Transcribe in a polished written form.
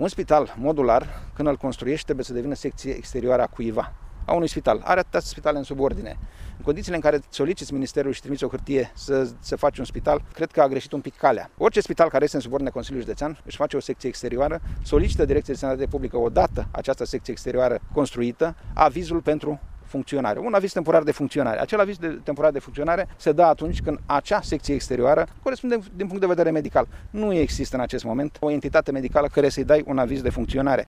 Un spital modular, când îl construiești, trebuie să devină secție exterioară a cuiva, a unui spital. Are atâtea spitale în subordine. În condițiile în care soliciți ministerul și trimiți o hârtie să faci un spital, cred că a greșit un pic calea. Orice spital care este în subordine Consiliului Județean își face o secție exterioară, solicită Direcției de Sănătate Publică odată această secție exterioară construită, avizul pentru funcționare. Un aviz temporar de funcționare. Acel aviz temporar de funcționare se dă atunci când acea secție exterioară corespunde din punct de vedere medical. Nu există în acest moment o entitate medicală care să-i dai un aviz de funcționare.